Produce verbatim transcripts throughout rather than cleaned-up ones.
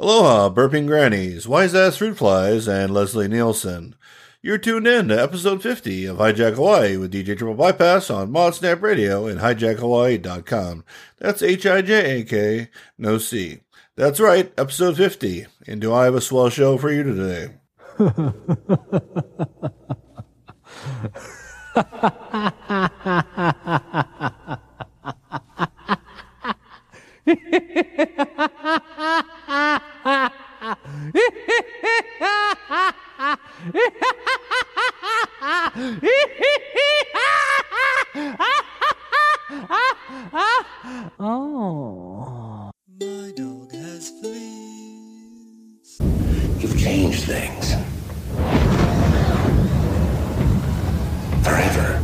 Aloha, burping grannies, wise-ass fruit flies, and Leslie Nielsen. You're tuned in to episode fifty of Hijack Hawaii with D J Triple Bypass on ModSnap Radio and hijack hawaii dot com. That's H I J A K, no C. That's right, episode fifty. And do I have a swell show for you today? Oh. My dog has fleas. You've changed things. Forever.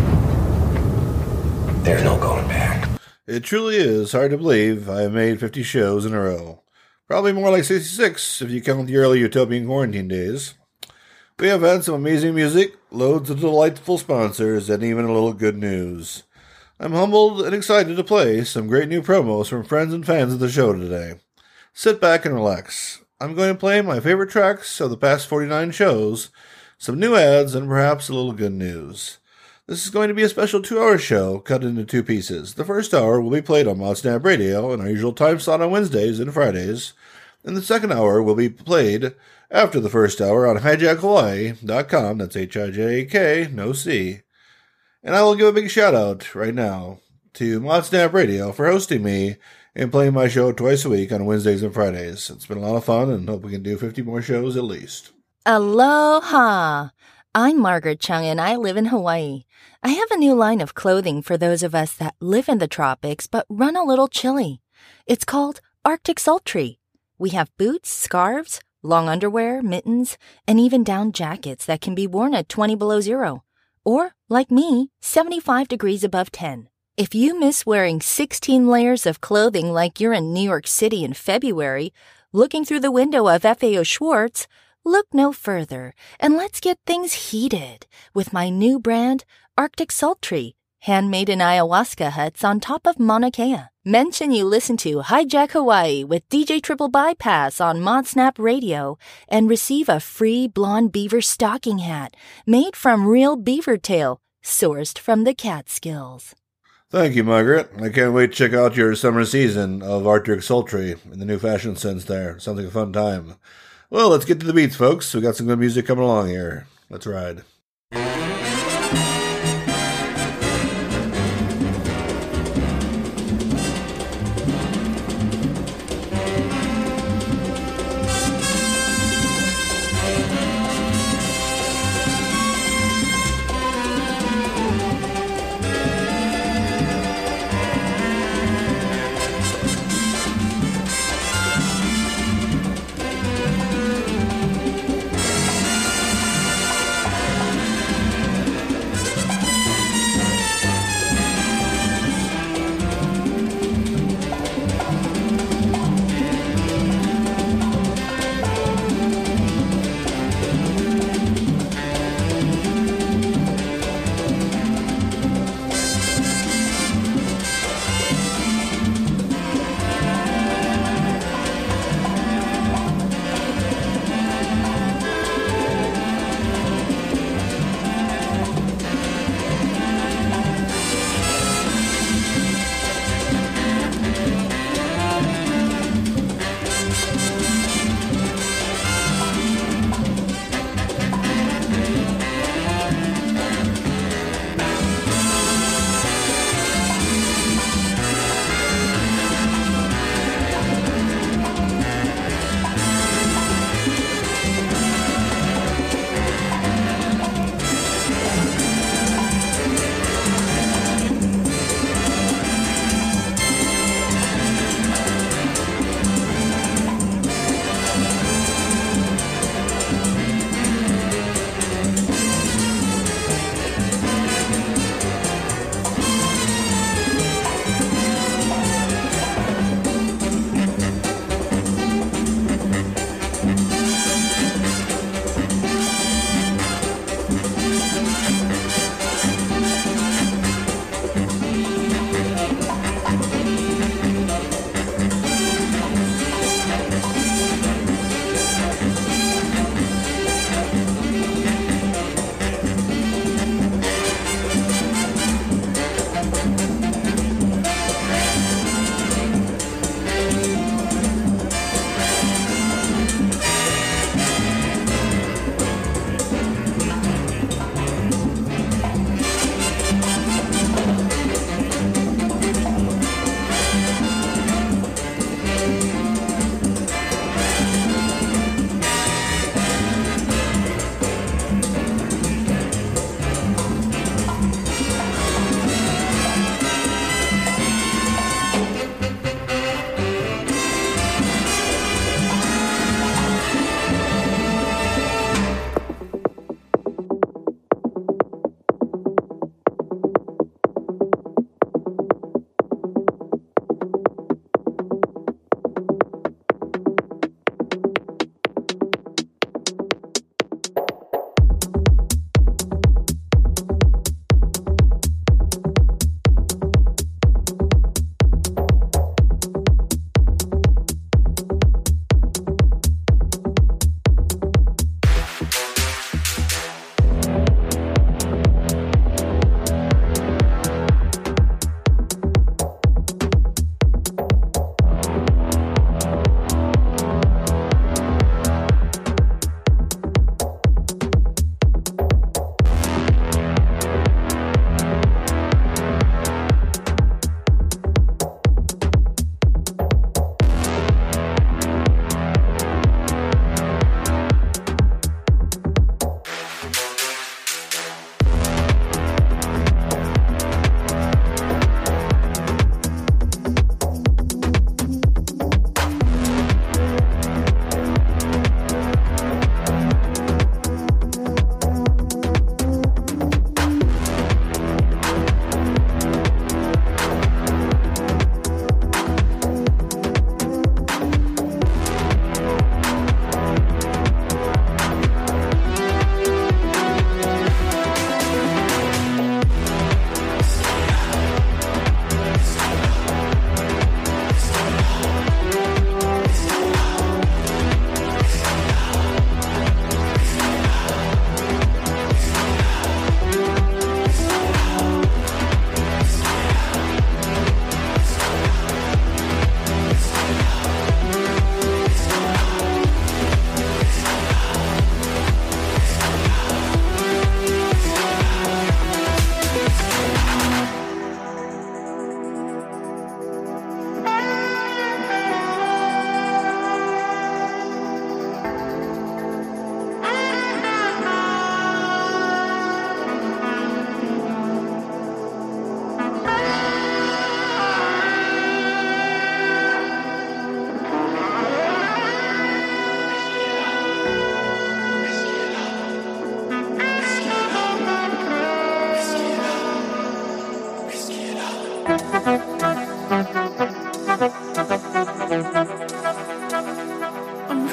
There's no going back. It truly is hard to believe I have made fifty shows in a row. Probably more like sixty-six if you count the early utopian quarantine days. We have had some amazing music, loads of delightful sponsors, and even a little good news. I'm humbled and excited to play some great new promos from friends and fans of the show today. Sit back and relax. I'm going to play my favorite tracks of the past forty-nine shows, some new ads, and perhaps a little good news. This is going to be a special two-hour show cut into two pieces. The first hour will be played on ModSnap Radio in our usual time slot on Wednesdays and Fridays, and the second hour will be played after the first hour on hijack hawaii dot com. That's H I J A K, no C. And I will give a big shout-out right now to ModSnap Radio for hosting me and playing my show twice a week on Wednesdays and Fridays. It's been a lot of fun, and hope we can do fifty more shows at least. Aloha! I'm Margaret Chung, and I live in Hawaii. I have a new line of clothing for those of us that live in the tropics but run a little chilly. It's called Arctic Sultry. We have boots, scarves, long underwear, mittens, and even down jackets that can be worn at twenty below zero. Or, like me, seventy-five degrees above ten. If you miss wearing sixteen layers of clothing like you're in New York City in February, looking through the window of F A O Schwartz, look no further, and let's get things heated with my new brand, Arctic Sultry, handmade in ayahuasca huts on top of Mauna Kea. Mention you listen to Hijack Hawaii with D J Triple Bypass on ModSnap Radio and receive a free blonde beaver stocking hat made from real beaver tail, sourced from the Catskills. Thank you, Margaret. I can't wait to check out your summer season of Arctic Sultry in the new fashion sense there. Sounds like a fun time. Well, let's get to the beats, folks. We got some good music coming along here. Let's ride.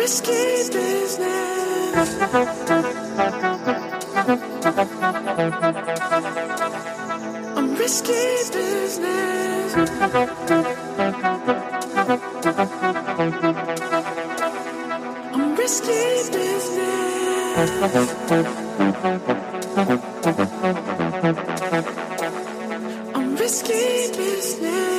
risky business. I'm risky business. I'm risky business. I'm risky business.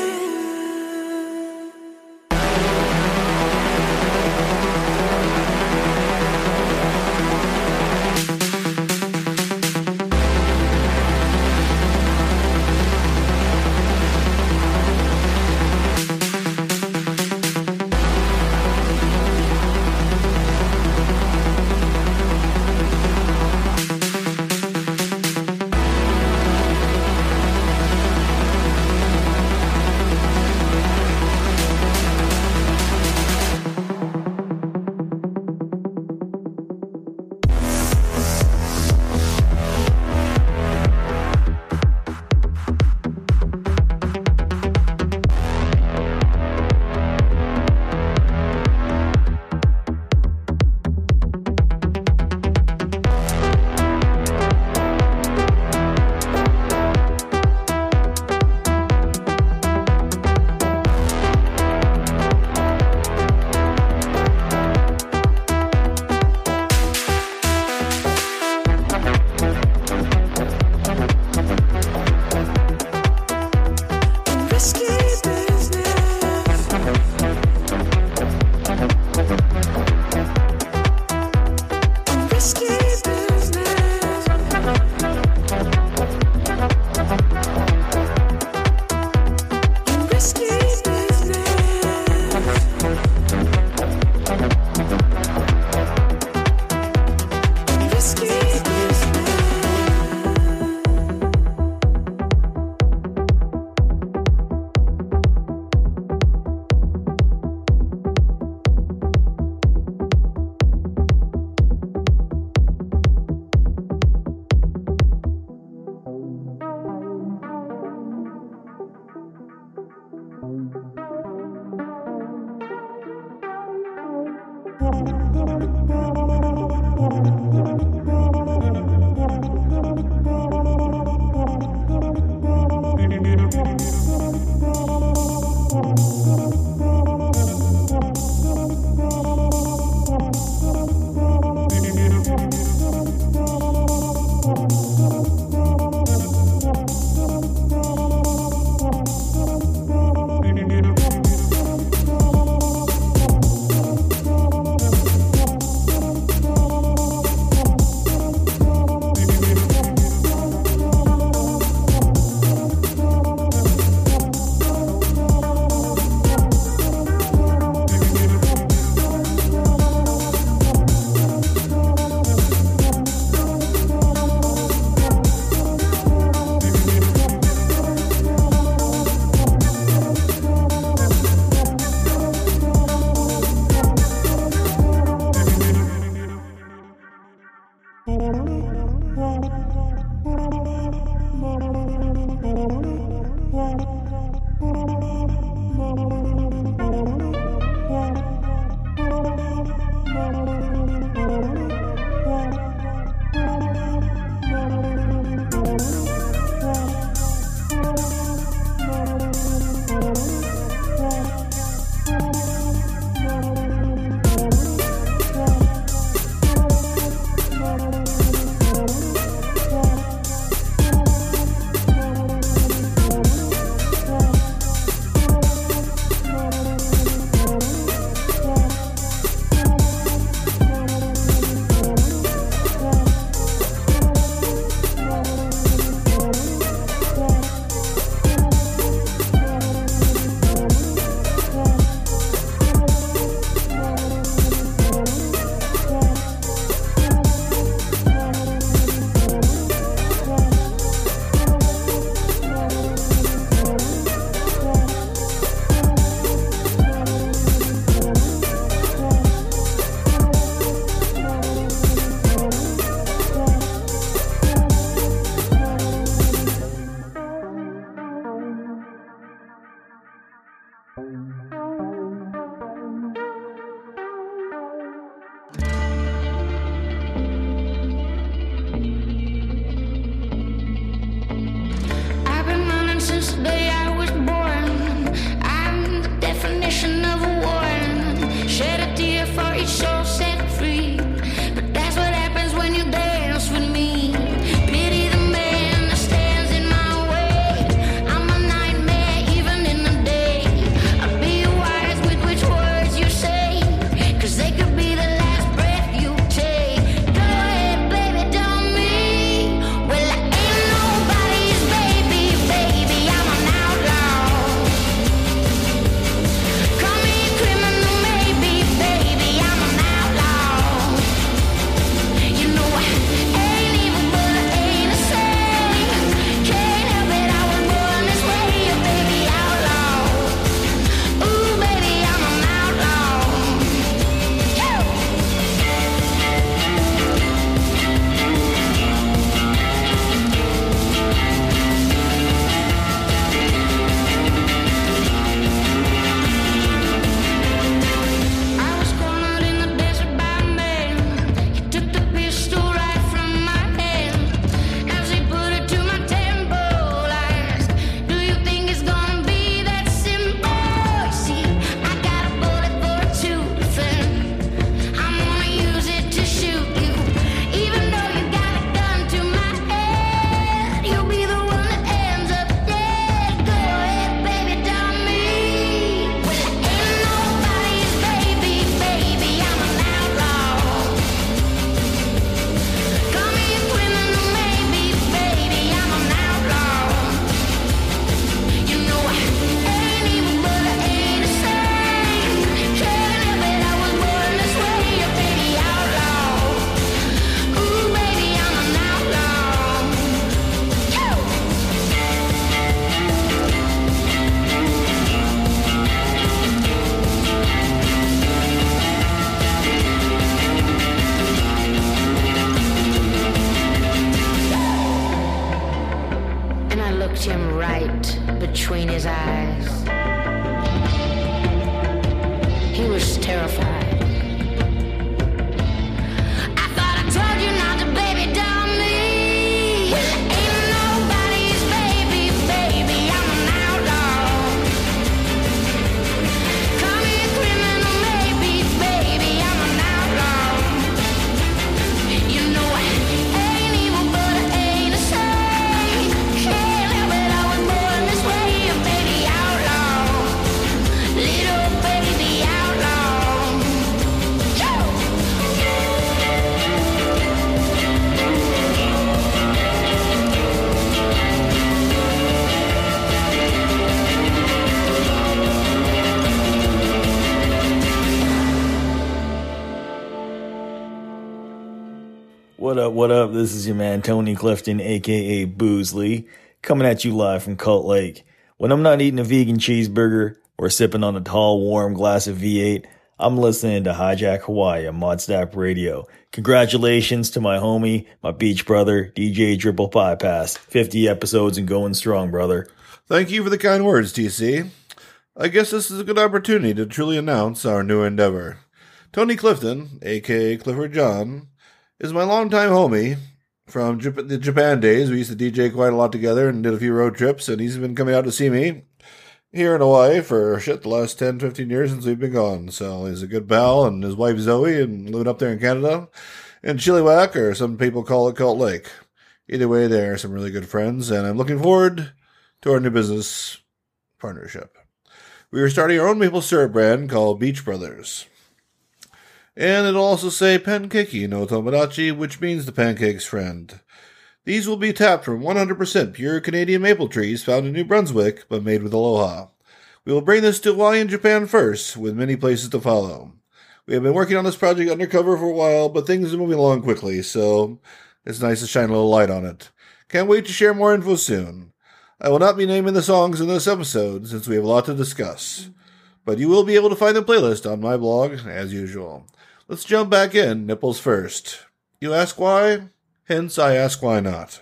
What up, what up? This is your man Tony Clifton, aka Boozley, coming at you live from Colt Lake. When I'm not eating a vegan cheeseburger or sipping on a tall, warm glass of V eight, I'm listening to Hijack Hawaii on Modstap Radio. Congratulations to my homie, my beach brother, D J Triple Bypass. fifty episodes and going strong, brother. Thank you for the kind words, T C. I guess this is a good opportunity to truly announce our new endeavor. Tony Clifton, aka Clifford John, is my longtime homie from Jap- the Japan days. We used to D J quite a lot together and did a few road trips, and he's been coming out to see me here in Hawaii for, shit, the last ten, fifteen years since we've been gone. So he's a good pal, and his wife Zoe, and living up there in Canada. And Chilliwack, or some people call it Colt Lake. Either way, they're some really good friends, and I'm looking forward to our new business partnership. We are starting our own maple syrup brand called Beach Brothers. And it'll also say Pankeki no Tomodachi, which means the pancake's friend. These will be tapped from one hundred percent pure Canadian maple trees found in New Brunswick, but made with aloha. We will bring this to Hawaii and Japan first, with many places to follow. We have been working on this project undercover for a while, but things are moving along quickly, so it's nice to shine a little light on it. Can't wait to share more info soon. I will not be naming the songs in this episode, since we have a lot to discuss. But you will be able to find the playlist on my blog, as usual. Let's jump back in, nipples first. You ask why? Hence, I ask why not.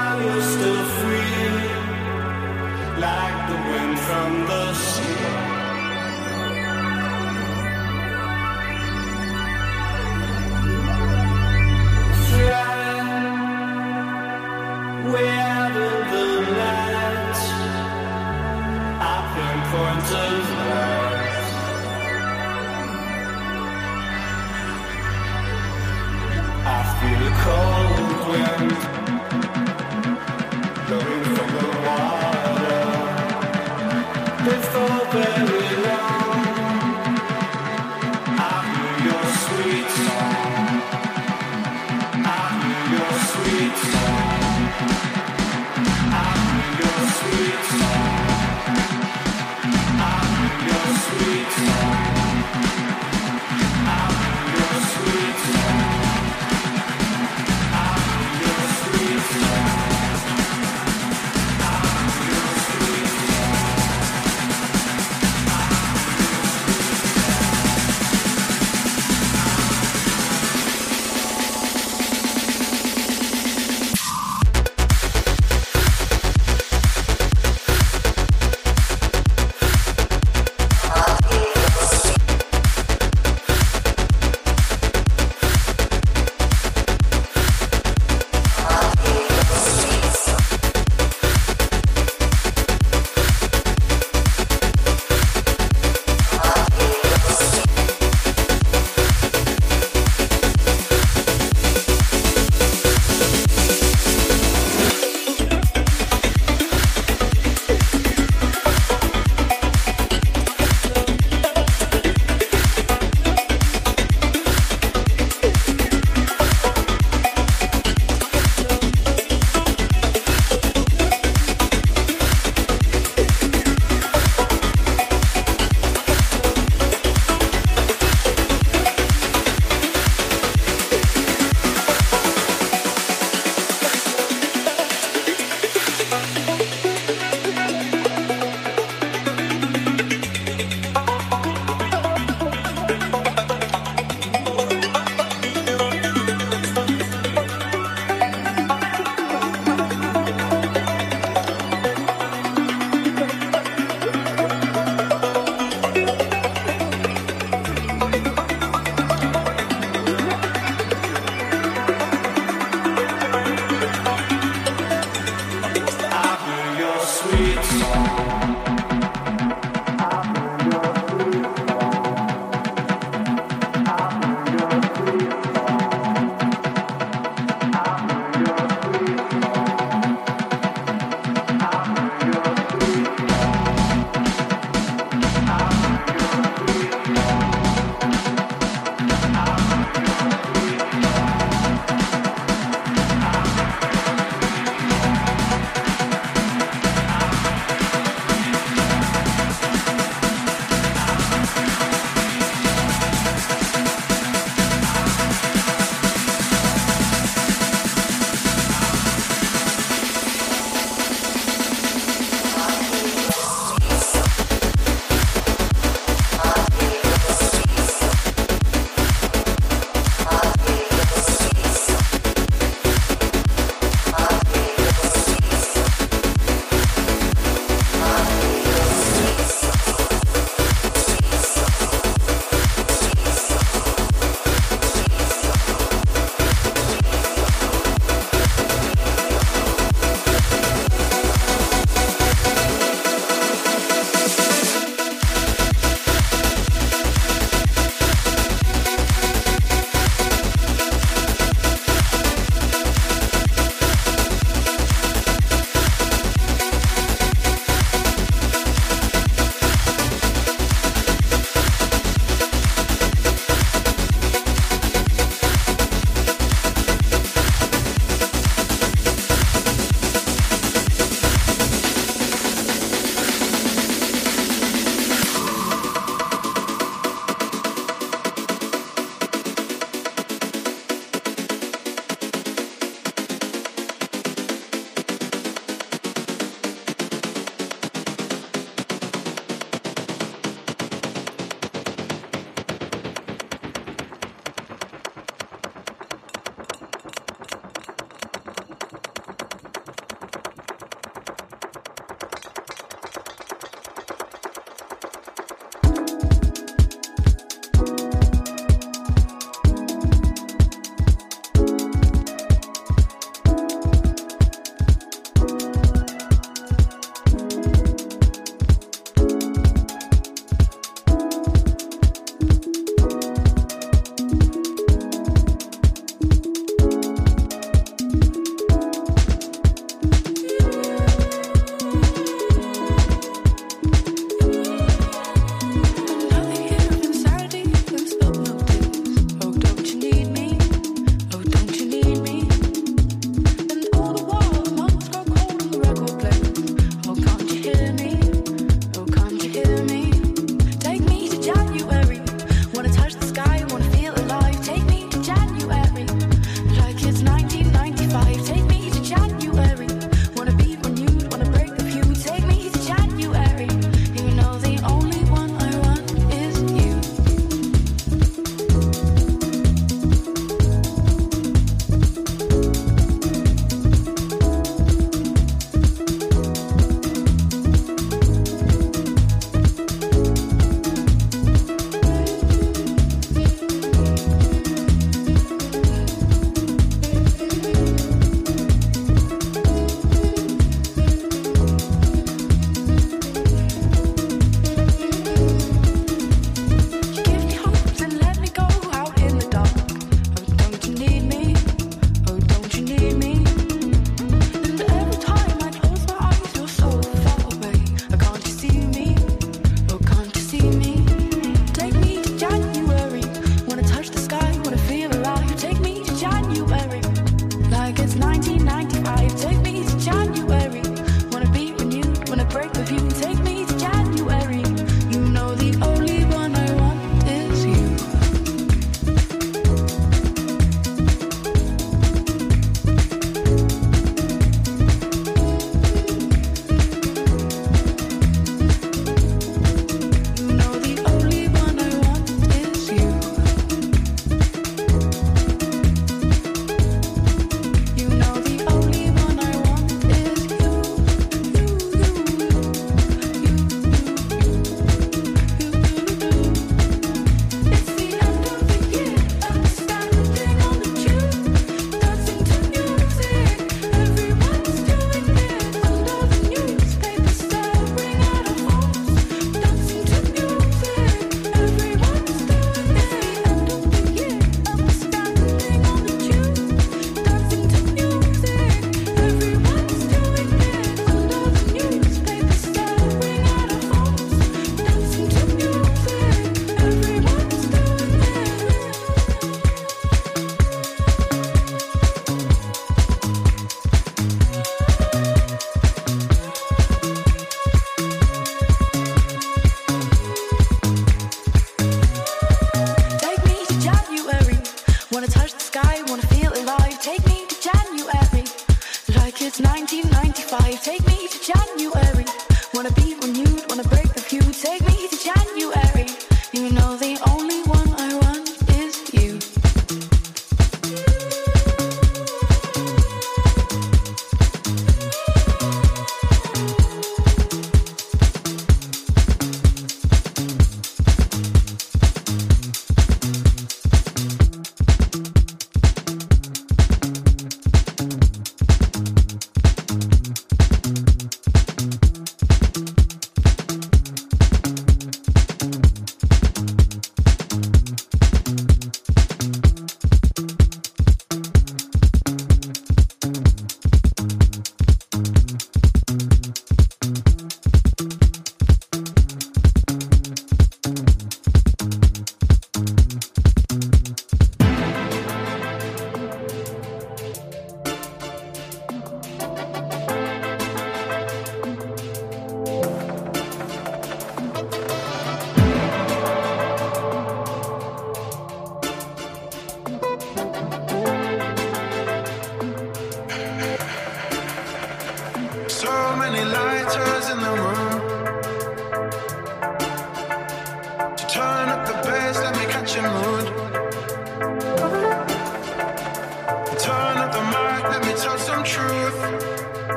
while you're still free, like the wind from the sea. Fly way out of the night, I pinpoint of light. I feel a cold wind blowing from the water. Before very long, I hear your sweet song. I hear your sweet song. I hear your sweet song. I hear your sweet song. I hear your sweet song. I hear your sweet song.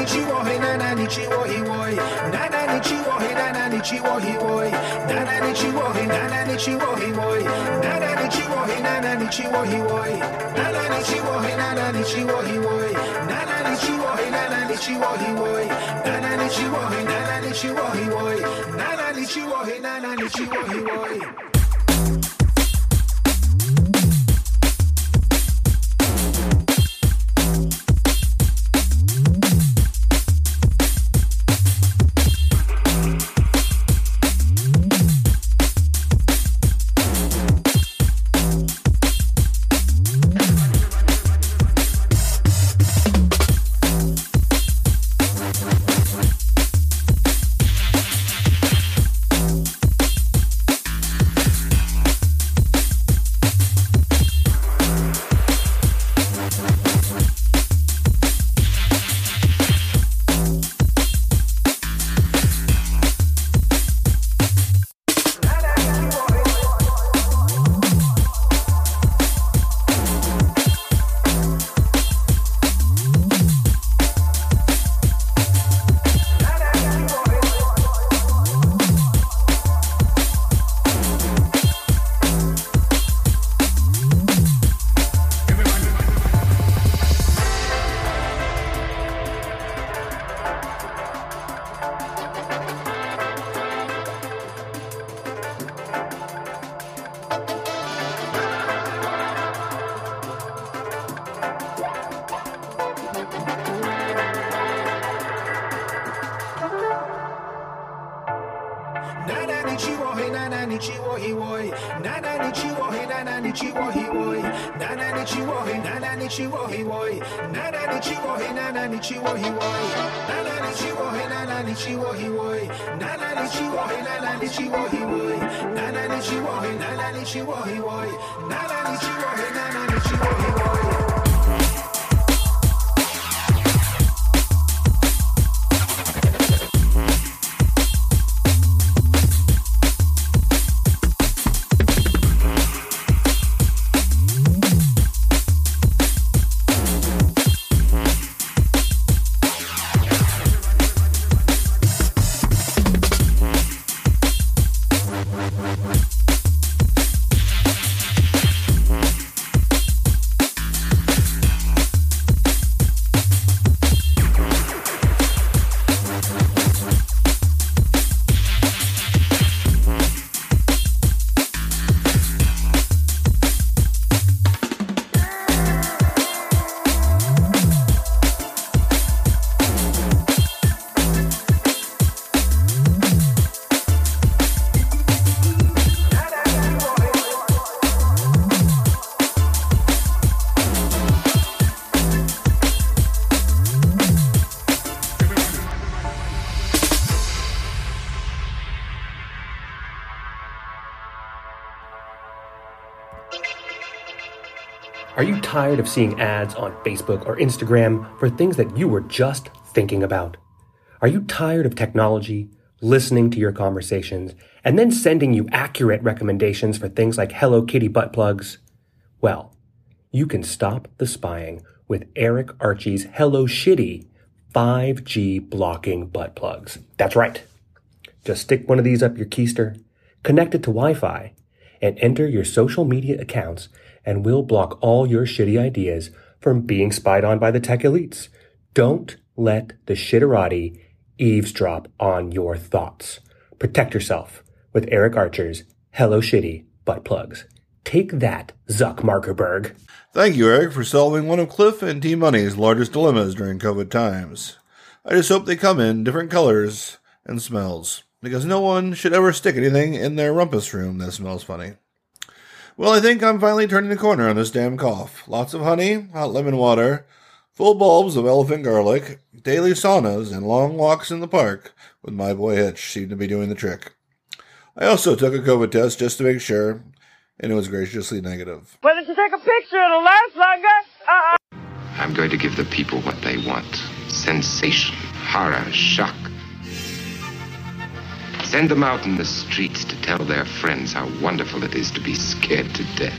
Nichiwo, hey, Nana Nichiwo, he boy. Nana Nichiwo, hey, Nana Nichiwo, he boy. Nana Nichiwo, hey, Nana Nichiwo, he boy. Nana Nichiwo, hey, Nana Nichiwo, he boy. Nana Nichiwo, hey, Nana Nichiwo, he boy. Nana Nichiwo, hey, Nana Nichiwo, he boy. Nana Nichiwo, hey, Nana Nichiwo, he boy. Nana Nichiwo, hey, Nana Nichiwo, he boy. Are you tired of seeing ads on Facebook or Instagram for things that you were just thinking about? Are you tired of technology listening to your conversations and then sending you accurate recommendations for things like Hello Kitty butt plugs? Well, you can stop the spying with Eric Archie's Hello Shitty five G blocking butt plugs. That's right. Just stick one of these up your keister, connect it to Wi-Fi, and enter your social media accounts, and we'll block all your shitty ideas from being spied on by the tech elites. Don't let the shitterati eavesdrop on your thoughts. Protect yourself with Eric Archer's Hello Shitty butt plugs. Take that, Zuck Markerberg. Thank you, Eric, for solving one of Cliff and T-Money's largest dilemmas during COVID times. I just hope they come in different colors and smells, because no one should ever stick anything in their rumpus room that smells funny. Well, I think I'm finally turning the corner on this damn cough. Lots of honey, hot lemon water, full bulbs of elephant garlic, daily saunas, and long walks in the park with my boy Hitch seem to be doing the trick. I also took a COVID test just to make sure, and it was graciously negative. Why don't you take a picture? It'll last longer. Uh-uh. I'm going to give the people what they want. Sensation, horror, shock. Send them out in the streets to tell their friends how wonderful it is to be scared to death.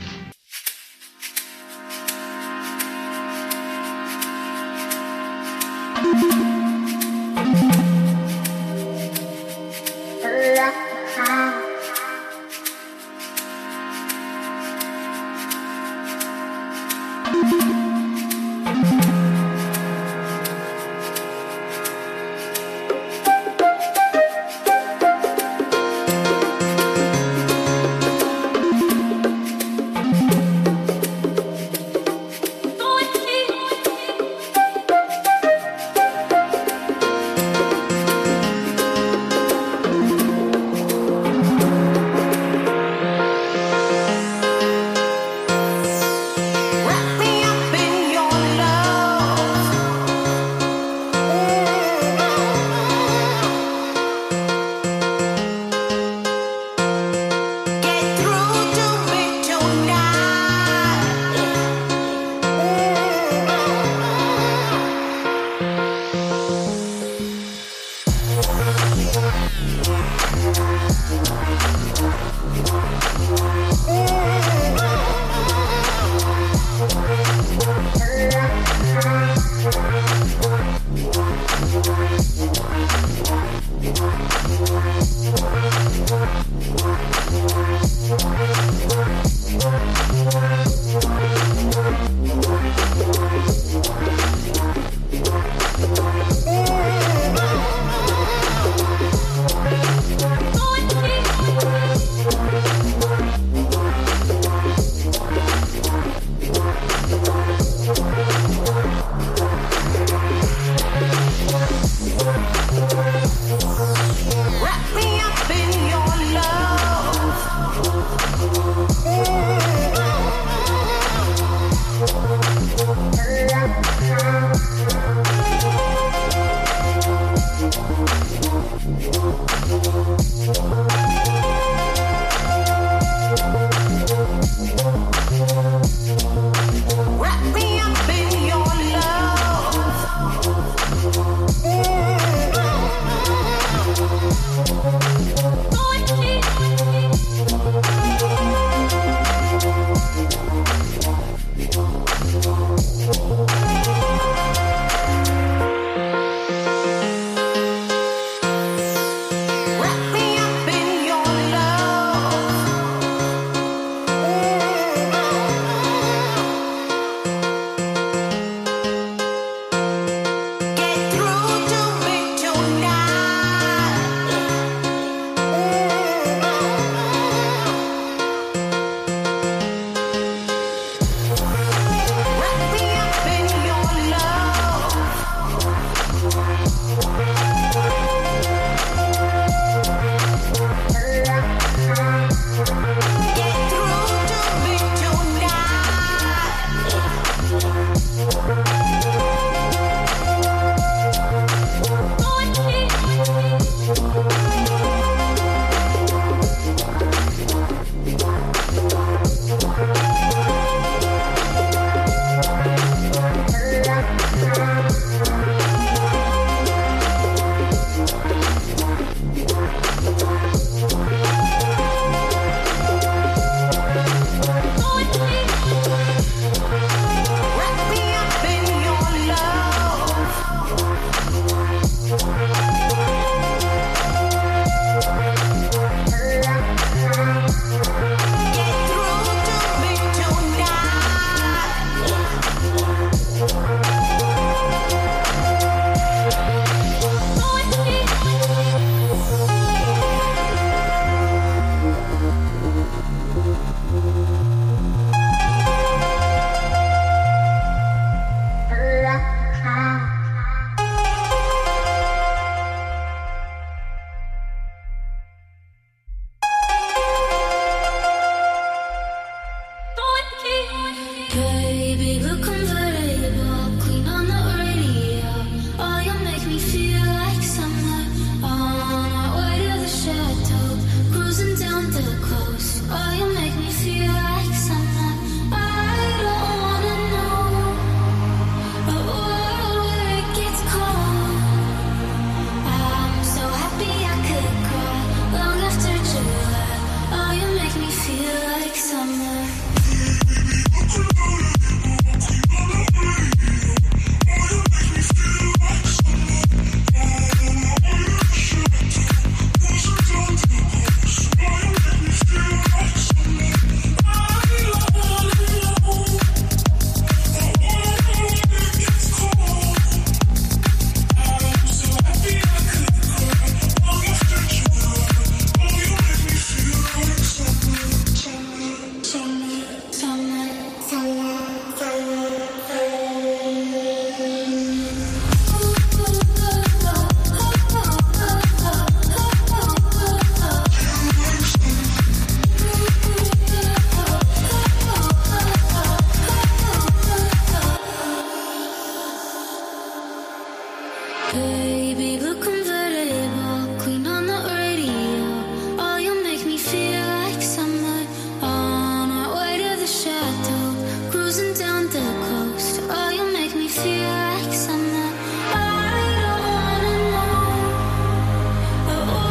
Oh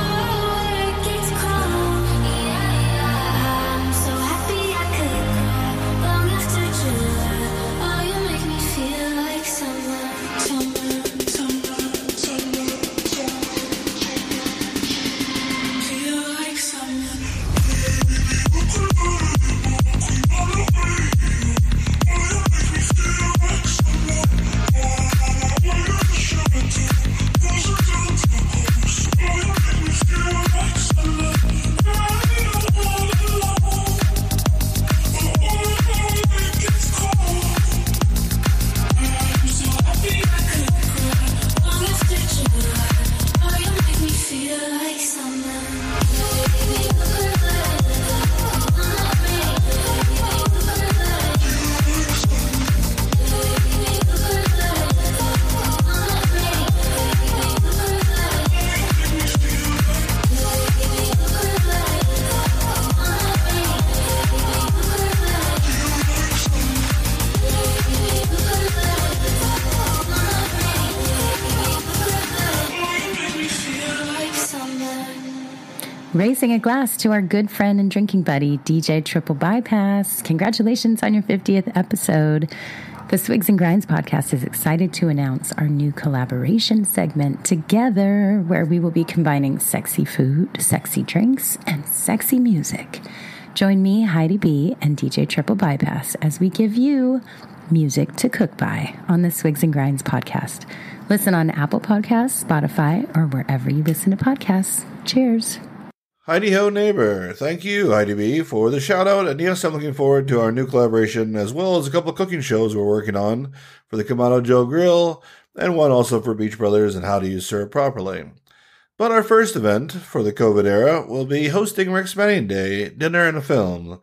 Raising a glass to our good friend and drinking buddy, D J Triple Bypass. Congratulations on your fiftieth episode. The Swigs and Grinds podcast is excited to announce our new collaboration segment, Together, where we will be combining sexy food, sexy drinks, and sexy music. Join me, Heidi B, and D J Triple Bypass as we give you music to cook by on the Swigs and Grinds podcast. Listen on Apple Podcasts, Spotify, or wherever you listen to podcasts. Cheers. Heidi Ho Neighbor. Thank you, Heidi B, for the shout out. And yes, I'm looking forward to our new collaboration, as well as a couple of cooking shows we're working on for the Kamado Joe Grill, and one also for Beach Brothers and how to use syrup properly. But our first event for the COVID era will be hosting Rick's Manning Day dinner and a film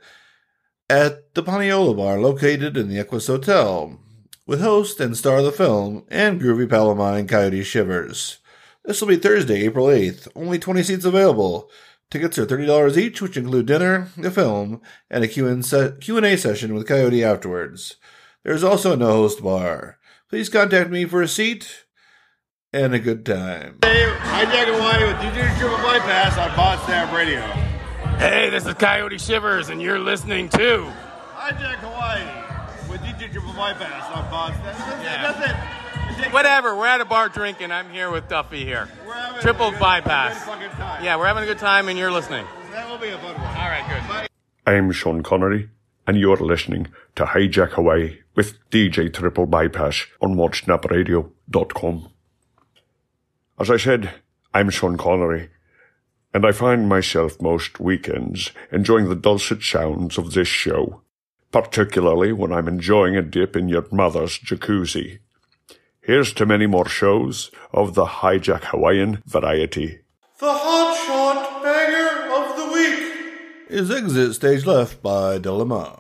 at the Paniola Bar located in the Equus Hotel, with host and star of the film and groovy pal of mine, Coyote Shivers. This will be Thursday, April eighth. Only twenty seats available. Tickets are thirty dollars each, which include dinner, the film, and a Q and A session with Coyote afterwards. There's also a no-host bar. Please contact me for a seat and a good time. Hey, Hijack Hawaii with D J Triple Bypass on Potsdam Radio. Hey, this is Coyote Shivers, and you're listening to Hijack Hawaii with D J Triple Bypass on Potsdam. That's, yeah. that's it. Whatever, we're at a bar drinking. I'm here with Duffy here. We're having Triple a good, Bypass. A good fucking time. Yeah, we're having a good time, and you're listening. That will be a fun one. All right, good. Bye. I'm Sean Connery, and you're listening to Hijack Hawaii with D J Triple Bypass on mod snap radio dot com. As I said, I'm Sean Connery, and I find myself most weekends enjoying the dulcet sounds of this show, particularly when I'm enjoying a dip in your mother's jacuzzi. Here's to many more shows of the Hijack Hawaiian variety. The Hot Shot Banger of the Week is Exit Stage Left by Dilemma.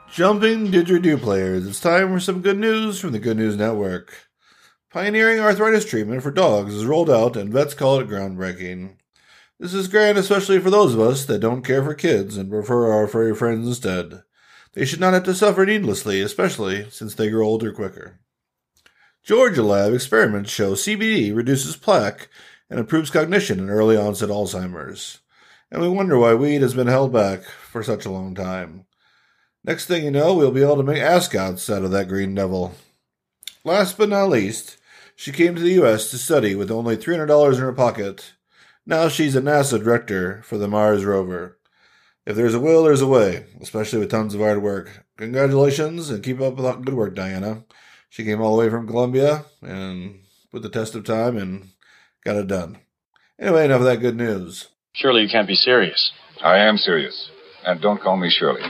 Jumping didgeridoo players, it's time for some good news from the Good News Network. Pioneering arthritis treatment for dogs is rolled out and vets call it groundbreaking. This is grand especially for those of us that don't care for kids and prefer our furry friends instead. They should not have to suffer needlessly, especially since they grow older quicker. Georgia Lab experiments show C B D reduces plaque and improves cognition in early onset Alzheimer's. And we wonder why weed has been held back for such a long time. Next thing you know, we'll be able to make ascots out of that green devil. Last but not least, she came to the U S to study with only three hundred dollars in her pocket. Now she's a NASA director for the Mars rover. If there's a will, there's a way, especially with tons of hard work. Congratulations, and keep up with the good work, Diana. She came all the way from Columbia and put the test of time and got it done. Anyway, enough of that good news. Surely you can't be serious. I am serious. And don't call me Shirley.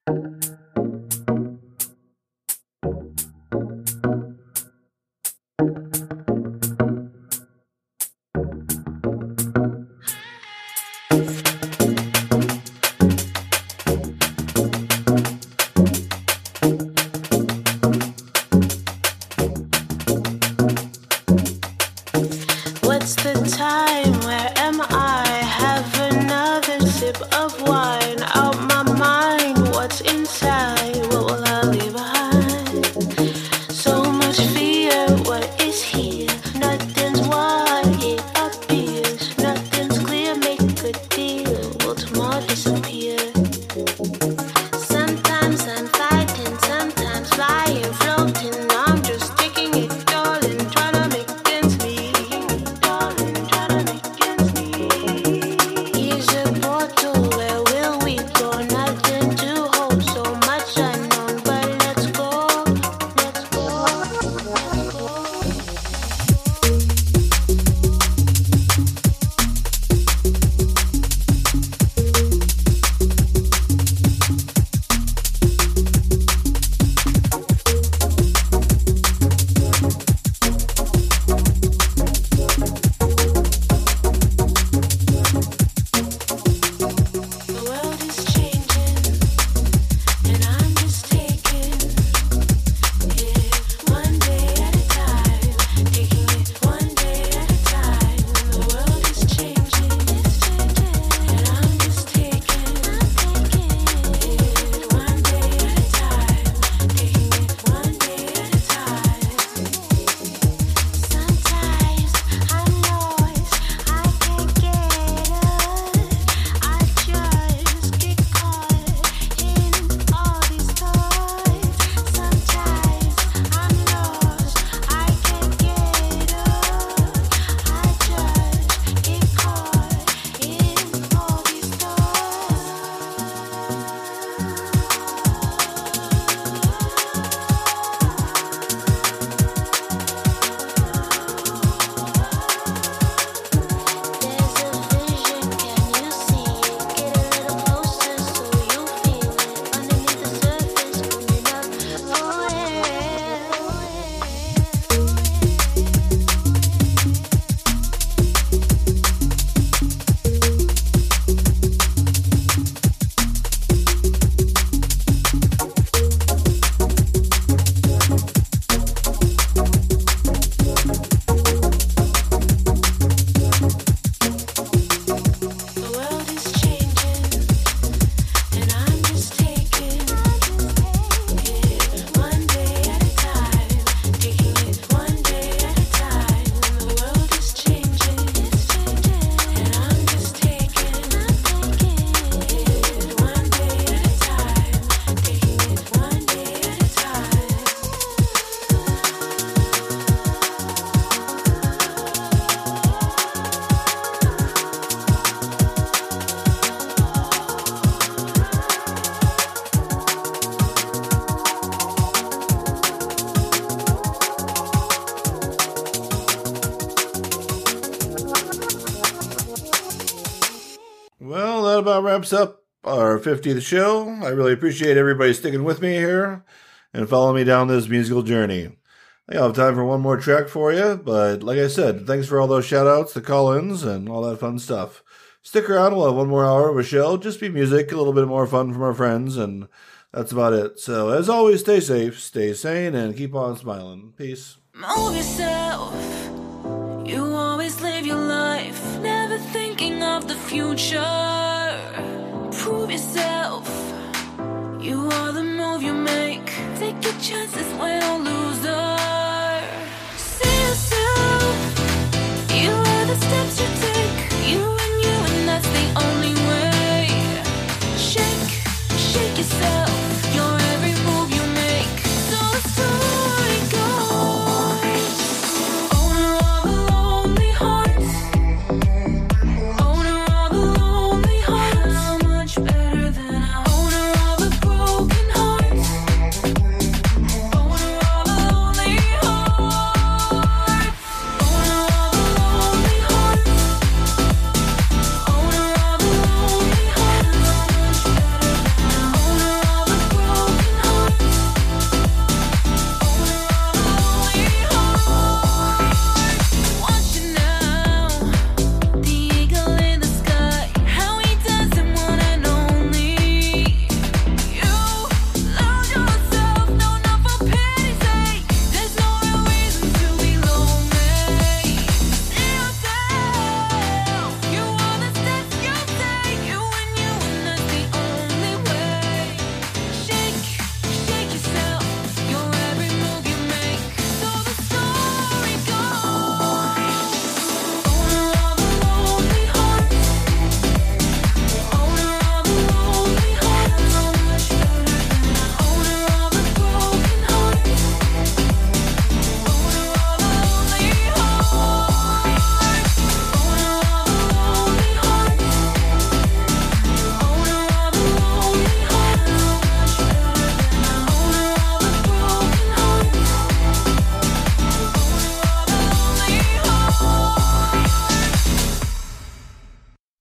What's the time? Where am I? Have another sip of wine. Out my mind. What's inside? What will I leave behind? So much fear. What is here? Nothing's what it appears. Nothing's clear. Make a deal. Will tomorrow disappear? Sometimes I'm fighting. Sometimes flying, floating. I'm just taking it, darling. Trying to make ends meet. Here's a portal, where will we go? Nothing to hold, so much unknown, but let's go, let's go, let's go. The world is changing, and I'm just taking it one day at a time, taking it one day at a time. The world is changing, and I'm just taking it one day at a time, taking it one day at a time. Sometimes I'm lost, I can't get up. I just get caught in all these thoughts. Sometimes I'm lost, I can't get up. I just get caught in all these There's a vision, can you see it? Get a little closer so you feel it. Underneath the surface, coming up. Oh The world is changing, and I'm just taking it one day at a time, taking it one day at a time. The world is changing, and I'm just taking it one day at a time, taking it one day at a time. Well, that about wraps up our fiftieth show. I really appreciate everybody sticking with me here and following me down this musical journey. I have time for one more track for you, but like I said, thanks for all those shout-outs, the call-ins, and all that fun stuff. Stick around, we'll have one more hour of a show. Just be music, a little bit more fun from our friends, and That's about it. So, as always, stay safe, stay sane, and keep on smiling. Peace. Move yourself. You always live your life, never thinking of the future. Prove yourself. You are the move you make. Take your chances, win or loser. See yourself. You are the steps you take.